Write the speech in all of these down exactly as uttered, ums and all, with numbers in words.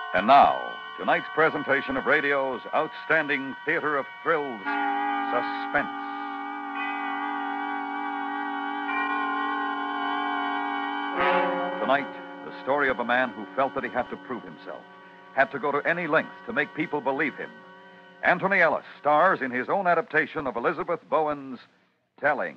And now, tonight's presentation of radio's outstanding theater of thrills, Suspense. Tonight, the story of a man who felt that he had to prove himself, had to go to any lengths to make people believe him. Anthony Ellis stars in his own adaptation of Elizabeth Bowen's Telling.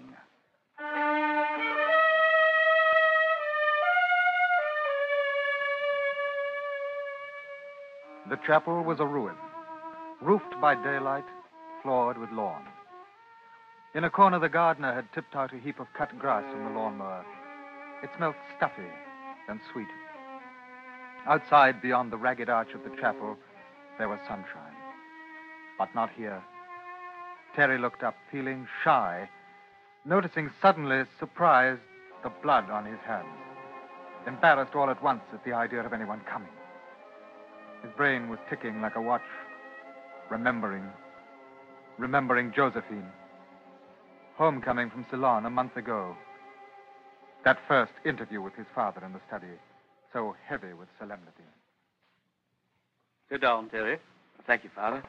The chapel was a ruin, roofed by daylight, floored with lawn. In a corner, the gardener had tipped out a heap of cut grass from the lawnmower. It smelled stuffy and sweet. Outside, beyond the ragged arch of the chapel, there was sunshine. But not here. Terry looked up, feeling shy, noticing suddenly, surprised, the blood on his hands. Embarrassed all at once at the idea of anyone coming. His brain was ticking like a watch, remembering, remembering Josephine. Homecoming from Ceylon a month ago. That first interview with his father in the study, so heavy with solemnity. Sit down, Terry. Thank you, Father.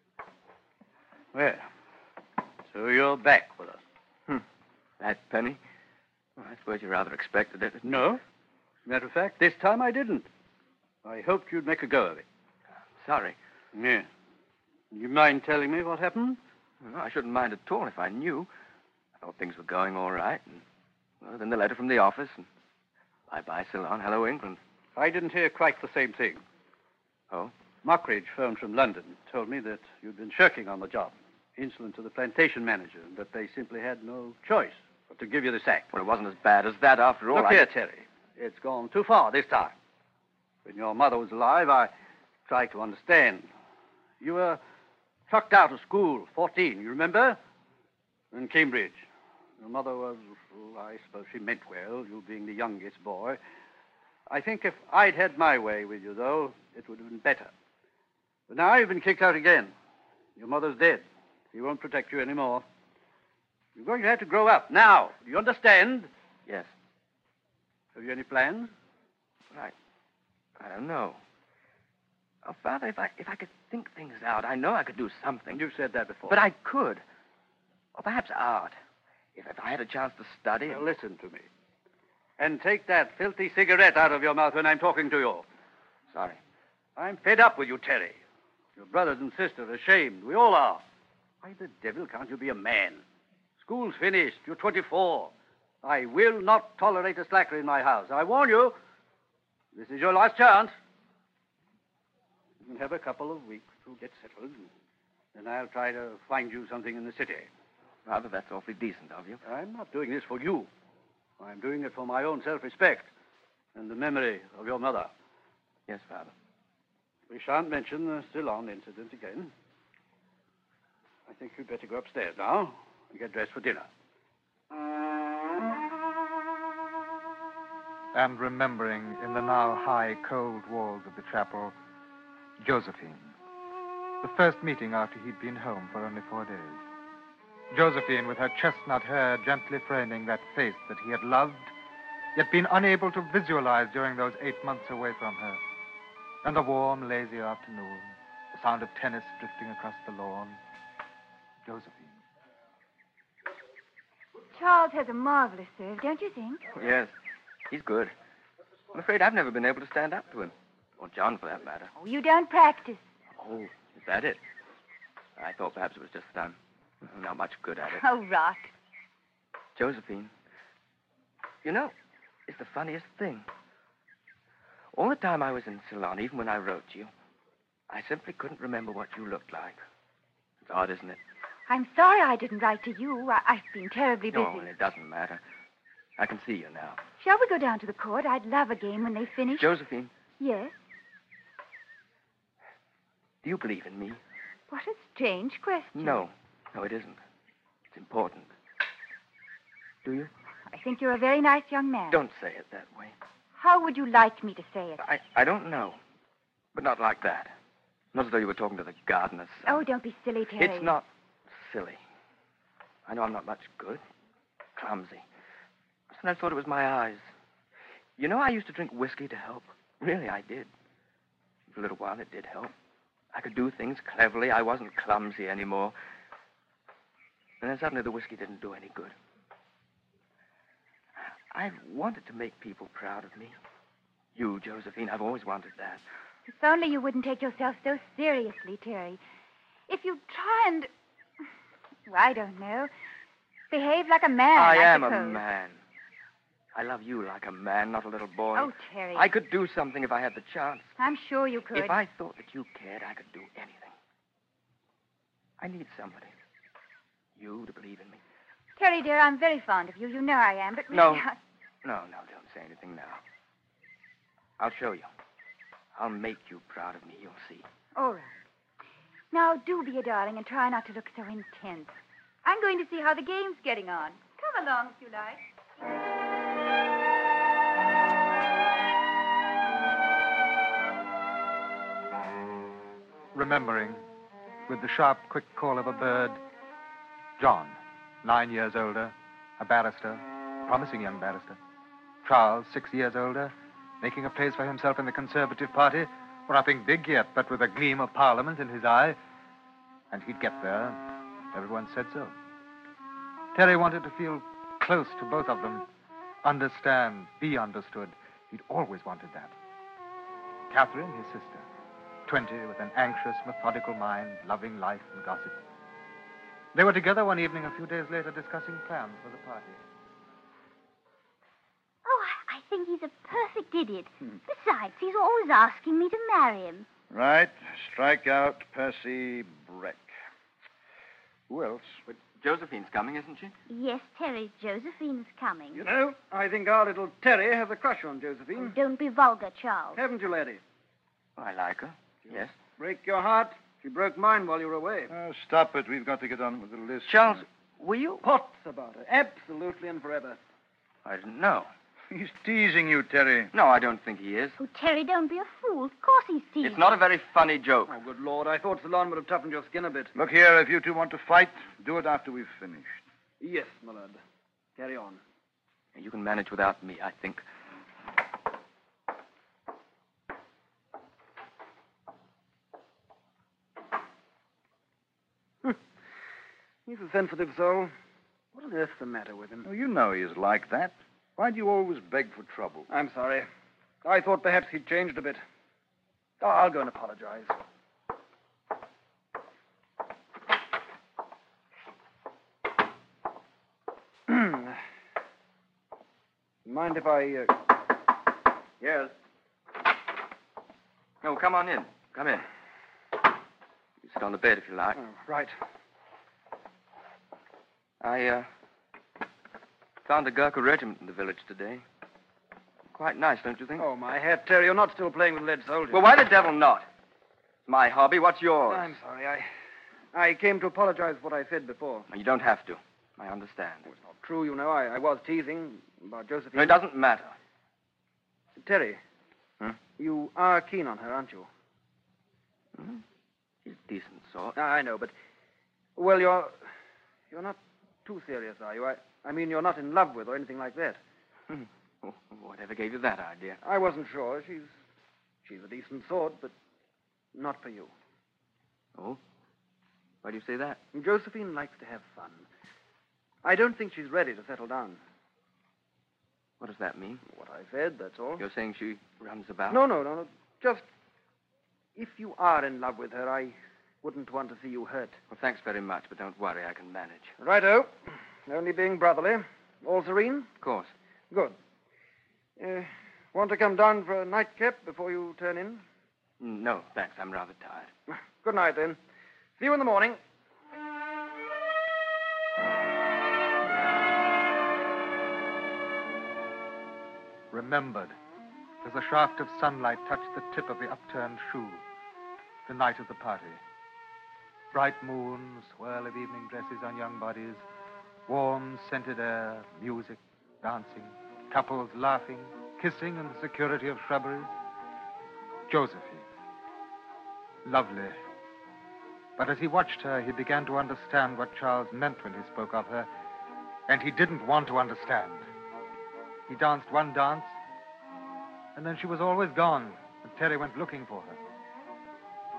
Well, so you're back with us. Hmm. That Penny? Well, I suppose you rather expected it. No. As a matter of fact, this time I didn't. I hoped you'd make a go of it. Sorry. Yeah. You mind telling me what happened? No, I shouldn't mind at all if I knew. I thought things were going all right. And, well, then the letter from the office, and bye-bye, Ceylon. Hello, England. I didn't hear quite the same thing. Oh? Mockridge phoned from London, told me that you'd been shirking on the job, insolent to the plantation manager, and that they simply had no choice but to give you the sack. Well, it wasn't as bad as that after all. Look I... here, Terry. It's gone too far this time. When your mother was alive, I tried to understand. You were chucked out of school, fourteen, you remember? In Cambridge. Your mother was, well, I suppose she meant well, you being the youngest boy. I think if I'd had my way with you, though, it would have been better. But now you've been kicked out again. Your mother's dead. She won't protect you anymore. You're going to have to grow up now. Do you understand? Yes. Have you any plans? I, I don't know. Oh, Father, if I if I could think things out, I know I could do something. You've said that before. But I could. Or perhaps art. If, if I had a chance to study. Now, listen to me. And take that filthy cigarette out of your mouth when I'm talking to you. Sorry. I'm fed up with you, Terry. Your brothers and sisters are ashamed. We all are. Why the devil can't you be a man? School's finished. You're twenty-four. I will not tolerate a slacker in my house. I warn you, this is your last chance. You can have a couple of weeks to get settled, and then I'll try to find you something in the city. Father, that's awfully decent of you. I'm not doing this for you. I'm doing it for my own self-respect and the memory of your mother. Yes, Father. We shan't mention the Ceylon incident again. I think you'd better go upstairs now and get dressed for dinner. And remembering in the now high, cold walls of the chapel, Josephine. The first meeting after he'd been home for only four days. Josephine, with her chestnut hair gently framing that face that he had loved, yet been unable to visualize during those eight months away from her. And the warm, lazy afternoon, the sound of tennis drifting across the lawn. Josephine. Charles has a marvelous serve, don't you think? Yes, he's good. I'm afraid I've never been able to stand up to him. Or John, for that matter. Oh, you don't practice. Oh, is that it? I thought perhaps it was just that I'm not much good at it. Oh, rot. Josephine, you know, it's the funniest thing. All the time I was in Ceylon, even when I wrote you, I simply couldn't remember what you looked like. It's odd, isn't it? I'm sorry I didn't write to you. I- I've been terribly busy. No, it doesn't matter. I can see you now. Shall we go down to the court? I'd love a game when they finish. Josephine, Yes? do you believe in me? What a strange question. No. No, it isn't. It's important. Do you? I think you're a very nice young man. Don't say it that way. How would you like me to say it? I, I don't know. But not like that. Not as though you were talking to the gardener's son. Oh, don't be silly, Terry. It's not silly. I know I'm not much good. Clumsy. And I thought it was my eyes. You know, I used to drink whiskey to help. Really, I did. For a little while, it did help. I could do things cleverly. I wasn't clumsy anymore. And then suddenly the whiskey didn't do any good. I wanted to make people proud of me. You, Josephine, I've always wanted that. If only you wouldn't take yourself so seriously, Terry. If you try and... Well, I don't know. Behave like a man, I, I am suppose. a man. I love you like a man, not a little boy. Oh, Terry. I could do something if I had the chance. I'm sure you could. If I thought that you cared, I could do anything. I need somebody. You to believe in me. Terry, dear, I'm very fond of you. You know I am, but really... No. I... No, no, don't say anything now. I'll show you. I'll make you proud of me, you'll see. All right. Now, do be a darling and try not to look so intense. I'm going to see how the game's getting on. Come along if you like. Remembering, with the sharp, quick call of a bird, John, nine years older, a barrister, promising young barrister. Charles, six years older, making a place for himself in the Conservative Party, for nothing big yet, but with a gleam of Parliament in his eye. And he'd get there. Everyone said so. Terry wanted to feel close to both of them, understand, be understood. He'd always wanted that. Catherine, his sister, twenty, with an anxious, methodical mind, loving life and gossip. They were together one evening a few days later discussing plans for the party. Oh, I I think he's a perfect idiot. Besides, he's always asking me to marry him. Right. Strike out Percy Breck. Who else? But Josephine's coming, isn't she? Yes, Terry, Josephine's coming. You know, I think our little Terry has a crush on Josephine. Oh, don't be vulgar, Charles. Haven't you, laddie? Oh, I like her. Yes. Break your heart. She broke mine while you were away. Oh, stop it. We've got to get on with the list. Charles, were you? What's about her? Absolutely and forever. I didn't know. He's teasing you, Terry. No, I don't think he is. Oh, Terry, don't be a fool. Of course he's teasing. It's not a very funny joke. Oh, good Lord. I thought Salon would have toughened your skin a bit. Look here, if you two want to fight, do it after we've finished. Yes, my lad. Carry on. You can manage without me, I think. He's a sensitive soul. What on earth's the matter with him? Oh, you know he's like that. Why do you always beg for trouble? I'm sorry. I thought perhaps he'd changed a bit. Oh, I'll go and apologize. Mind if I... Uh... Yes. No, come on in. Come in. You sit on the bed if you like. Oh, right. I, uh, found a Gurkha regiment in the village today. Quite nice, don't you think? Oh, my hat, Terry. You're not still playing with lead soldiers. Well, why the devil not? It's my hobby. What's yours? I'm sorry. I I came to apologize for what I said before. You don't have to. I understand. It's not true, you know. I, I was teasing about Josephine. No, it doesn't matter. Terry, Hmm? you are keen on her, aren't you? Hmm? She's a decent sort. Ah, I know, but... Well, you're... You're not too serious, are you? I, I mean, you're not in love with or anything like that. Hmm. Oh, whatever gave you that idea? I wasn't sure. She's... She's a decent sort, but not for you. Oh? Why do you say that? Josephine likes to have fun. I don't think she's ready to settle down. What does that mean? What I said, that's all. You're saying she runs about? No, no, no, no. Just... If you are in love with her, I wouldn't want to see you hurt. Well, thanks very much, but don't worry. I can manage. Righto. Only being brotherly. All serene? Of course. Good. Uh, want to come down for a nightcap before you turn in? No, thanks. I'm rather tired. Good night, then. See you in the morning. Remembered, as a shaft of sunlight touched the tip of the upturned shoe, the night of the party. Bright moon, swirl of evening dresses on young bodies, warm, scented air, music, dancing, couples laughing, kissing in the security of shrubberies. Josephine. Lovely. But as he watched her, he began to understand what Charles meant when he spoke of her, and he didn't want to understand. He danced one dance, and then she was always gone, and Terry went looking for her.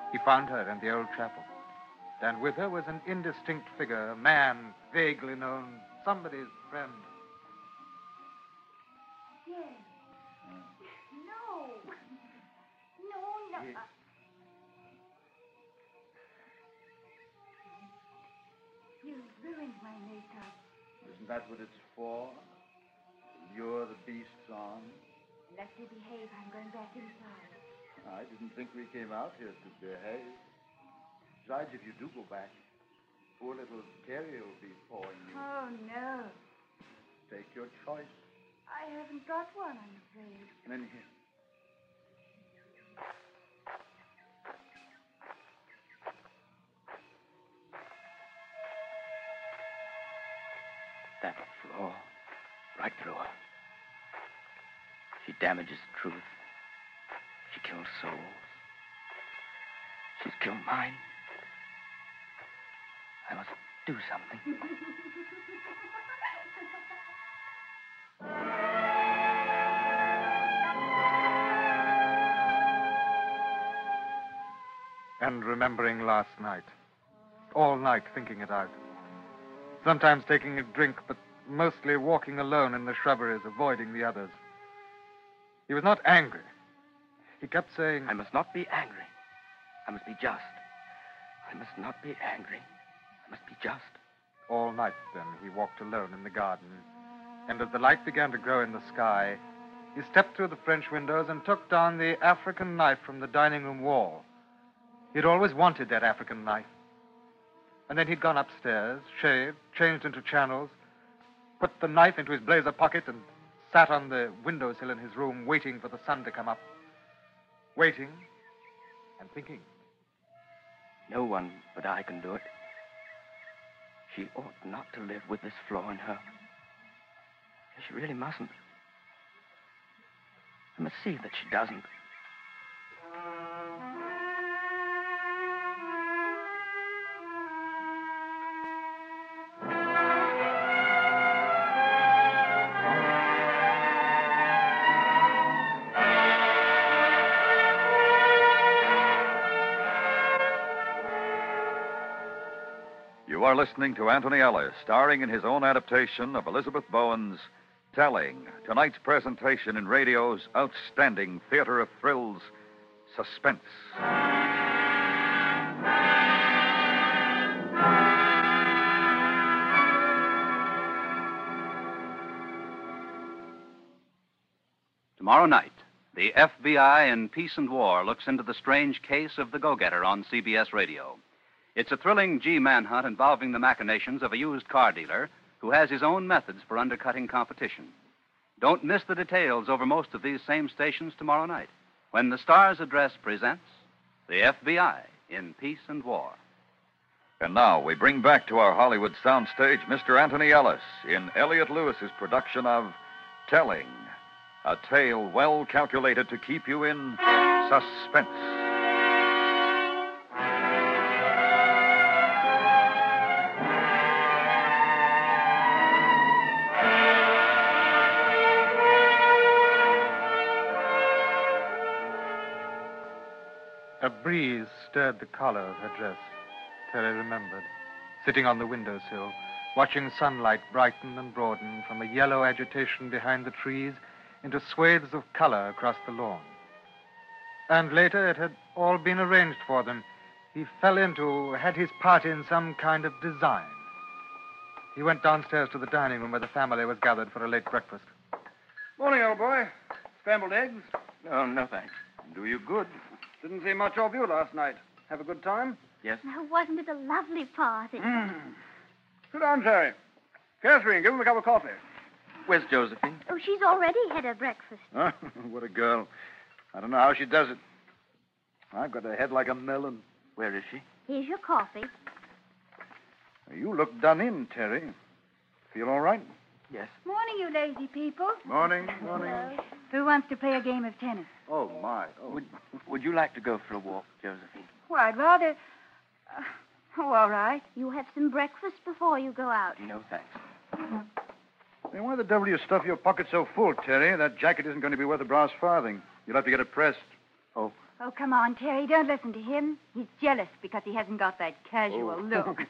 He found her in the old chapel. And with her was an indistinct figure, a man vaguely known, somebody's friend. Yes. No. No, no. Yes. You ruined my makeup. Isn't that what it's for? Lure the beasts on? Let you behave. I'm going back inside. I didn't think we came out here to behave. Besides, if you do go back, poor little Terry will be pawing you. Oh, no. Take your choice. I haven't got one, I'm afraid. Then here. That flaw, right through her. She damages truth. She kills souls. She's killed mine. I must do something. And remembering last night. All night thinking it out. Sometimes taking a drink, but mostly walking alone in the shrubberies, avoiding the others. He was not angry. He kept saying, I must not be angry. I must be just. I must not be angry. I must be just. All night, then, he walked alone in the garden. And as the light began to grow in the sky, he stepped through the French windows and took down the African knife from the dining room wall. He'd always wanted that African knife. And then he'd gone upstairs, shaved, changed into channels, put the knife into his blazer pocket, and sat on the windowsill in his room waiting for the sun to come up. Waiting and thinking. No one but I can do it. She ought not to live with this flaw in her. She really mustn't. I must see that she doesn't. You are listening to Anthony Ellis, starring in his own adaptation of Elizabeth Bowen's Telling, tonight's presentation in radio's outstanding theater of thrills, Suspense. Tomorrow night, the F B I in Peace and War looks into the strange case of the go-getter on C B S Radio. It's a thrilling G manhunt involving the machinations of a used car dealer who has his own methods for undercutting competition. Don't miss the details over most of these same stations tomorrow night when the Stars Address presents the F B I in Peace and War. And now we bring back to our Hollywood soundstage Mister Anthony Ellis in Elliot Lewis's production of Telling, a tale well calculated to keep you in suspense. A breeze stirred the collar of her dress. Terry remembered, sitting on the windowsill, watching sunlight brighten and broaden from a yellow agitation behind the trees into swathes of color across the lawn. And later it had all been arranged for them. He fell into, had his part in some kind of design. He went downstairs to the dining room where the family was gathered for a late breakfast. Morning, old boy. Scrambled eggs? Oh, no, thanks. Do you good. Didn't see much of you last night. Have a good time? Yes? Now, wasn't it a lovely party? Mm. Sit down, Terry. Catherine, give him a cup of coffee. Where's Josephine? Oh, she's already had her breakfast. Huh? What a girl. I don't know how she does it. I've got a head like a melon. Where is she? Here's your coffee. You look done in, Terry. Feel all right? Yes. Morning, you lazy people. Morning, morning. Who wants to play a game of tennis? Oh, my. Oh. Would, would you like to go for a walk, Josephine? Well, I'd rather... Uh, oh, all right. You have some breakfast before you go out. No, thanks. Hey, why the devil do you stuff your pockets so full, Terry? That jacket isn't going to be worth a brass farthing. You'll have to get it pressed. Oh, Oh, come on, Terry. Don't listen to him. He's jealous because he hasn't got that casual Oh. look.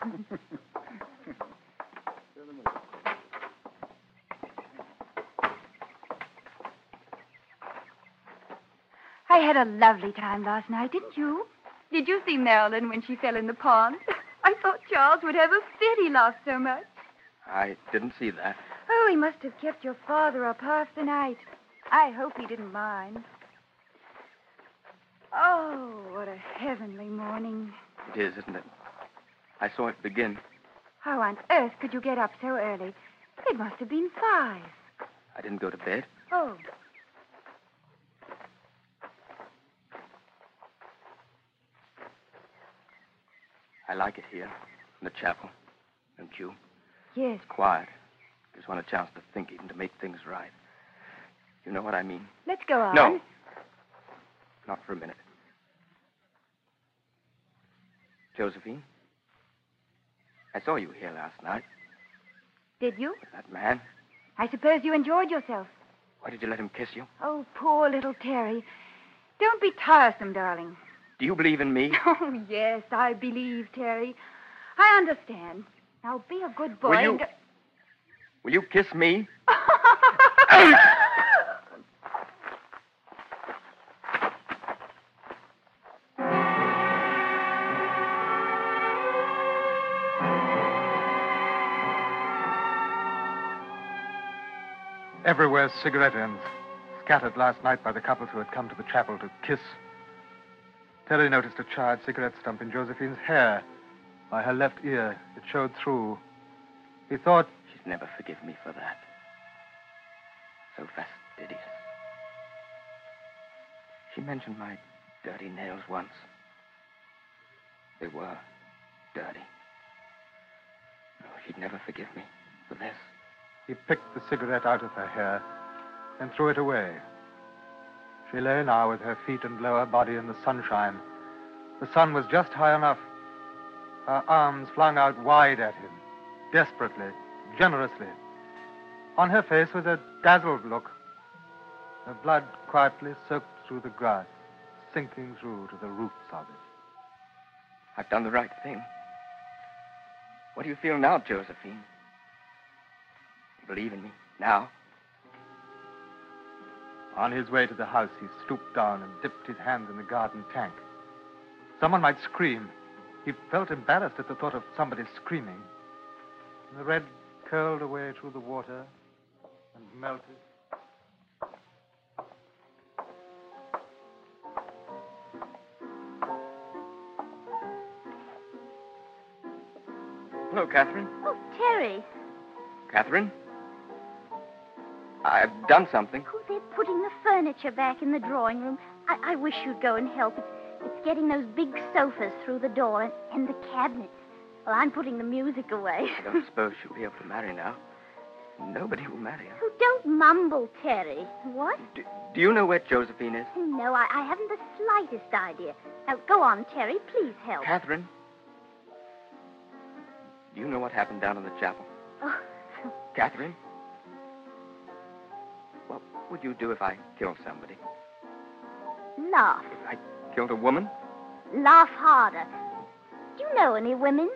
I had a lovely time last night, didn't you? Did you see Marilyn when she fell in the pond? I thought Charles would have a fit. He laughed so much. I didn't see that. Oh, he must have kept your father up half the night. I hope he didn't mind. Oh, what a heavenly morning. It is, isn't it? I saw it begin. How on earth could you get up so early? It must have been five. I didn't go to bed. Oh. I like it here, in the chapel. Don't you? Yes. Quiet. Gives one a chance to think, even to make things right. You know what I mean? Let's go on. No. Not for a minute. Josephine? I saw you here last night. Did you? With that man. I suppose you enjoyed yourself. Why did you let him kiss you? Oh, poor little Terry. Don't be tiresome, darling. Do you believe in me? Oh, yes, I believe, Terry. I understand. Now, be a good boy Will you... and... Will you kiss me? Everywhere cigarette ends, scattered last night by the couples who had come to the chapel to kiss. Terry noticed a charred cigarette stump in Josephine's hair. By her left ear, it showed through. He thought... She'd never forgive me for that. So fastidious. She mentioned my dirty nails once. They were dirty. No, she'd never forgive me for this. He picked the cigarette out of her hair and threw it away. She lay now with her feet and lower body in the sunshine. The sun was just high enough. Her arms flung out wide at him, desperately, generously. On her face was a dazzled look. Her blood quietly soaked through the grass, sinking through to the roots of it. I've done the right thing. What do you feel now, Josephine? You believe in me now? On his way to the house, he stooped down and dipped his hands in the garden tank. Someone might scream. He felt embarrassed at the thought of somebody screaming. And the red curled away through the water and melted. Hello, Catherine. Oh, Terry. Catherine? I've done something. Oh, they're putting the furniture back in the drawing room. I, I wish you'd go and help. It's, it's getting those big sofas through the door and, and the cabinets. Well, I'm putting the music away. I don't suppose she'll be able to marry now. Nobody will marry her. Oh, don't mumble, Terry. What? Do, do you know where Josephine is? No, I, I haven't the slightest idea. Now, go on, Terry. Please help. Catherine? Do you know what happened down in the chapel? Oh. Catherine? What would you do if I killed somebody? Laugh. If I killed a woman? Laugh harder. Do you know any women?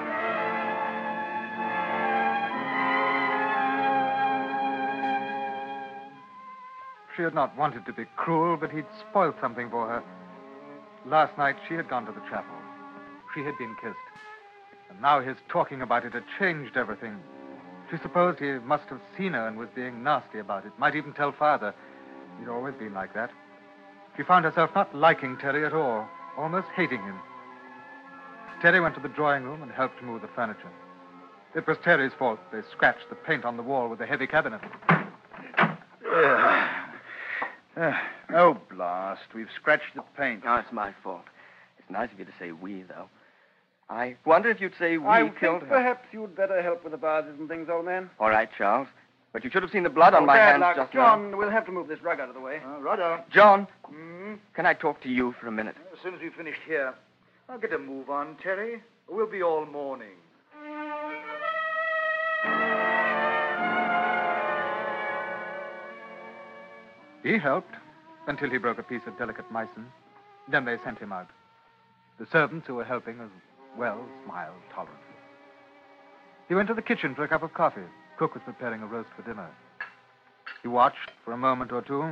She had not wanted to be cruel, but he'd spoiled something for her. Last night, she had gone to the chapel. She had been kissed. And now his talking about it had changed everything. She supposed he must have seen her and was being nasty about it. Might even tell Father. He'd always been like that. She found herself not liking Terry at all, almost hating him. Terry went to the drawing room and helped move the furniture. It was Terry's fault. They scratched the paint on the wall with a heavy cabinet. Uh, uh, oh, blast. We've scratched the paint. No, it's my fault. It's nice of you to say we, though. I wonder if you'd say we I killed think her. perhaps you'd better help with the vases and things, old man. All right, Charles. But you should have seen the blood on Oh, my bad hands luck. just John, now. we'll have to move this rug out of the way. Uh, right on. John, Mm, can I talk to you for a minute? as soon as we've finished here. I'll get a move on, Terry. We'll be all morning. He helped until he broke a piece of delicate meissen. Then they sent him out. The servants who were helping as well smiled tolerantly. He went to the kitchen for a cup of coffee. Cook was preparing a roast for dinner. He watched for a moment or two.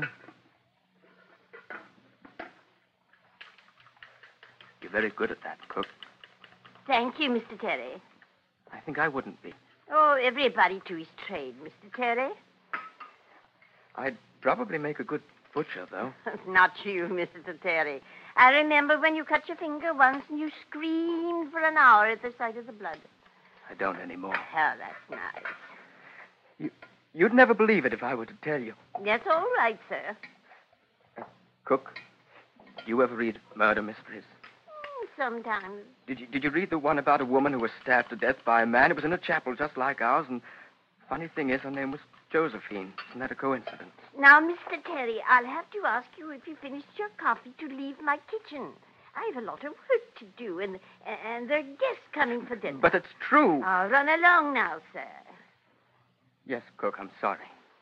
You're very good at that, Cook. Thank you, Mister Terry. I think I wouldn't be. Oh, everybody to his trade, Mister Terry. I'd probably make a good butcher, though. Not you, Mister Terry. I remember when you cut your finger once and you screamed for an hour at the sight of the blood. I don't anymore. Oh, that's nice. You, you'd never believe it if I were to tell you. That's all right, sir. Cook, do you ever read murder mysteries? Sometimes. Did you, did you read the one about a woman who was stabbed to death by a man? It was in a chapel just like ours, and funny thing is, her name was Josephine. Isn't that a coincidence? Now, Mister Terry, I'll have to ask you if you finished your coffee to leave my kitchen. I have a lot of work to do, and and there are guests coming for dinner. But it's true. I'll run along now, sir. Yes, Cook, I'm sorry.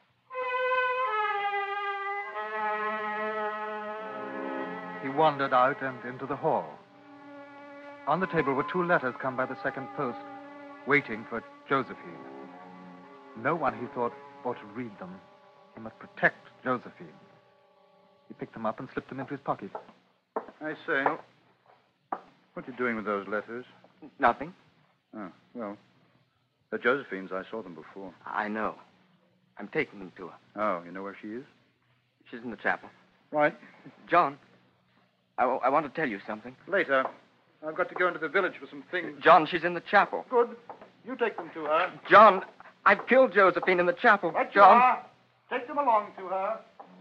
He wandered out and into the hall. On the table were two letters come by the second post, waiting for Josephine. No one, he thought, ought to read them. He must protect Josephine. He picked them up and slipped them into his pocket. I say, what are you doing with those letters? Nothing. Oh, well, they're Josephine's. I saw them before. I know. I'm taking them to her. Oh, you know where she is? She's in the chapel. Right. John, I, I want to tell you something. Later. I've got to go into the village for some things. John, she's in the chapel. Good. You take them to her. John, I've killed Josephine in the chapel. Right, John. You are. Take them along to her.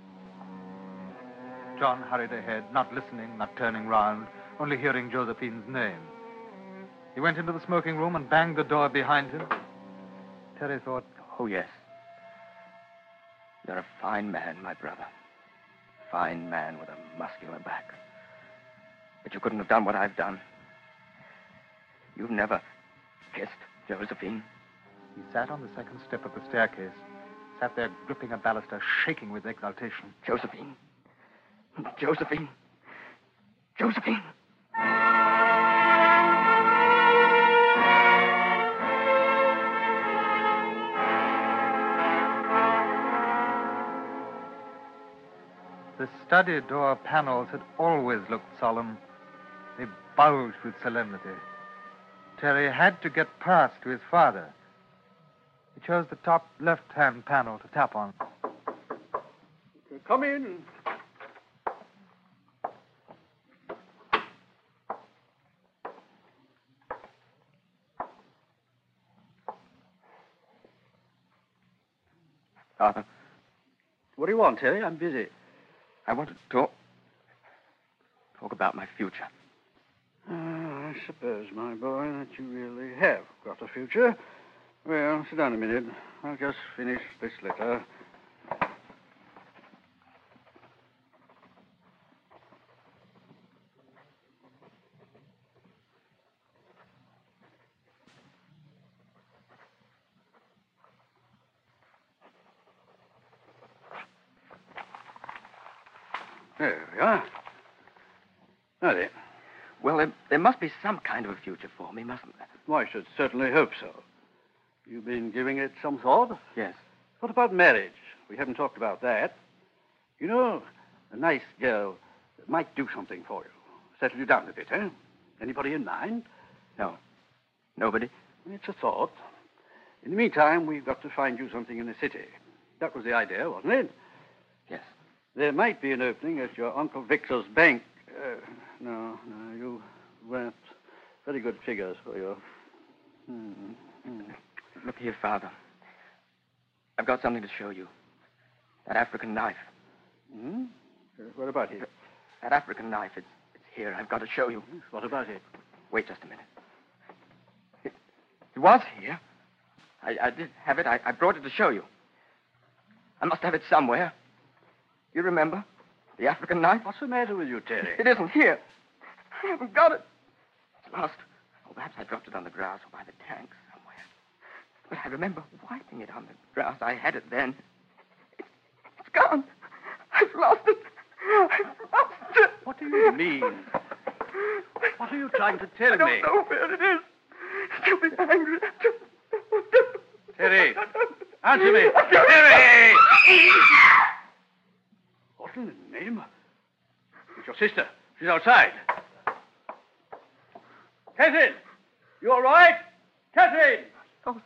John hurried ahead, not listening, not turning round, only hearing Josephine's name. He went into the smoking room and banged the door behind him. Terry thought, Oh, yes. You're a fine man, my brother. Fine man with a muscular back. But you couldn't have done what I've done. You've never kissed Josephine. He sat on the second step of the staircase, sat there gripping a baluster, shaking with exultation. Josephine. Josephine. Josephine. The study door panels had always looked solemn. They bulged with solemnity. Terry had to get past to his father. He chose the top left-hand panel to tap on. Come in. Father, What do you want, Terry? I'm busy. I want to talk... talk about my future. Uh, I suppose, my boy, that you really have got a future. Well, sit down a minute. I'll just finish this letter. There we are. Now then. Well, there, there must be some kind of a future for me, mustn't there? Well, I should certainly hope so. You've been giving it some thought? Yes. What about marriage? We haven't talked about that. You know, a nice girl might do something for you. Settle you down a bit, eh? Anybody in mind? No. Nobody? It's a thought. In the meantime, we've got to find you something in the city. That was the idea, wasn't it? Yes. There might be an opening at your Uncle Victor's bank. Uh, no, no, you weren't very good figures for you. Hmm. Hmm. Look here, Father. I've got something to show you. That African knife. Hmm? Uh, what about it? That African knife, it's, it's here. I've got to show you. What about it? Wait just a minute. It, it was here. I, I did have it. I, I brought it to show you. I must have it somewhere. You remember? The African knife? What's the matter with you, Terry? It isn't here. I haven't got it. It's lost. Oh, perhaps I dropped it on the grass or by the tank somewhere. But I remember wiping it on the grass. I had it then. It, it's gone. I've lost it. I've lost it. What do you mean? What are you trying to tell I don't me? know where it is. You'll be angry. Terry, answer me. Terry! What in the name? It's your sister. She's outside. Catherine! You all right? Catherine! Oh,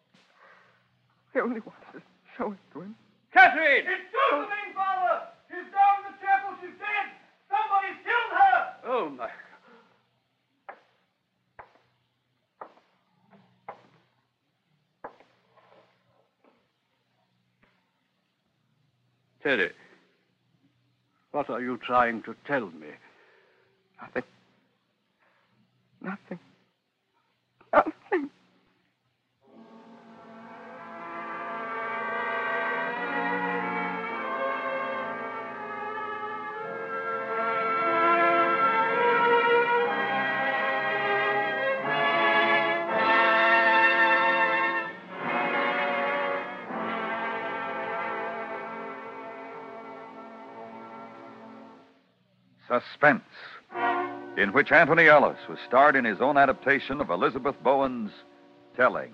I only wanted to show it to him. Catherine! It's Josephine, Father! She's down in the chapel. She's dead. Somebody's killed her. Oh, my God. Terry, what are you trying to tell me? Nothing. Nothing. Nothing. Suspense, in which Anthony Ellis was starred in his own adaptation of Elizabeth Bowen's Telling.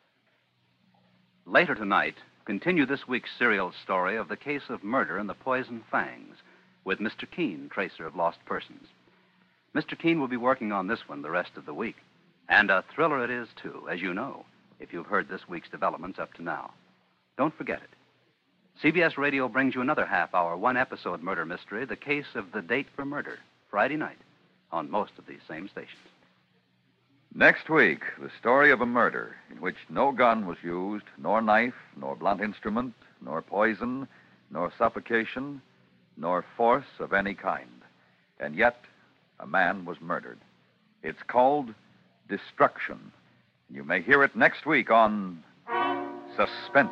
Later tonight, continue this week's serial story of the case of murder in the Poison Fangs with Mister Keene, tracer of lost persons. Mister Keene will be working on this one the rest of the week. And a thriller it is, too, as you know, if you've heard this week's developments up to now. Don't forget it. C B S Radio brings you another half-hour, one-episode murder mystery, The Case of the Date for Murder, Friday night, on most of these same stations. Next week, the story of a murder in which no gun was used, nor knife, nor blunt instrument, nor poison, nor suffocation, nor force of any kind. And yet, a man was murdered. It's called Destruction. You may hear it next week on Suspense.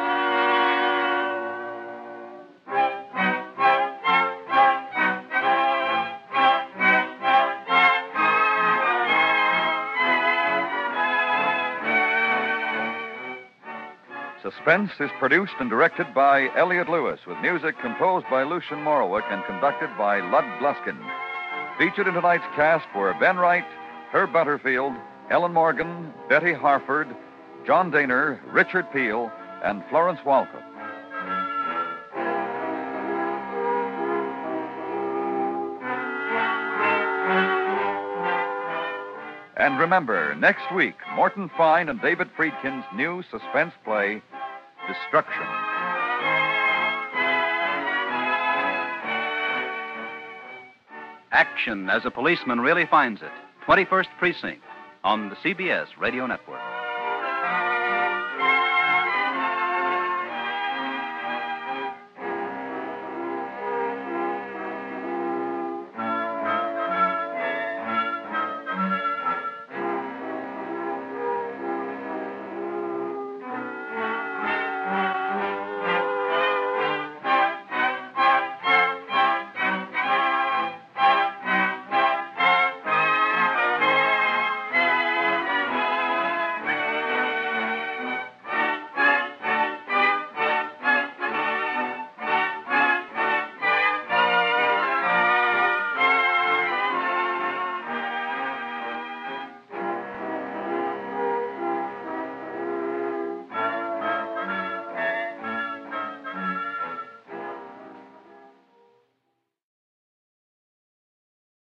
Suspense is produced and directed by Elliot Lewis, with music composed by Lucian Morowick and conducted by Lud Gluskin. Featured in tonight's cast were Ben Wright, Herb Butterfield, Ellen Morgan, Betty Harford, John Daner, Richard Peel, and Florence Walcott. And remember, next week, Morton Fine and David Friedkin's new suspense play, Destruction. Action as a policeman really finds it. twenty-first Precinct on the C B S Radio Network.